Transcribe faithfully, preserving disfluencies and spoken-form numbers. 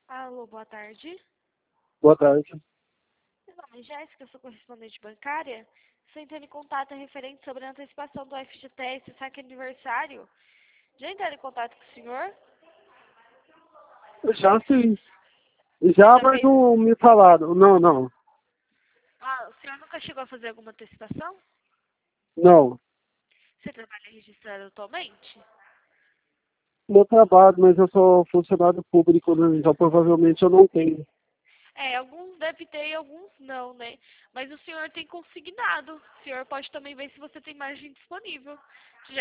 Alô, boa tarde. Boa tarde. Meu nome é Jéssica, sou correspondente bancária. Estou entrando em contato referente sobre a antecipação do F G T S, saque aniversário. Já entraram em contato com o senhor? Já sim. Você Já, já mas fez? não me falaram. Não, não. Ah, o senhor nunca chegou a fazer alguma antecipação? Não. Você trabalha registrado atualmente? Meu trabalho, mas eu sou funcionário público, né? Então provavelmente eu não tenho. É, alguns deve ter e alguns não, né? Mas o senhor tem consignado. O senhor pode também ver se você tem margem disponível.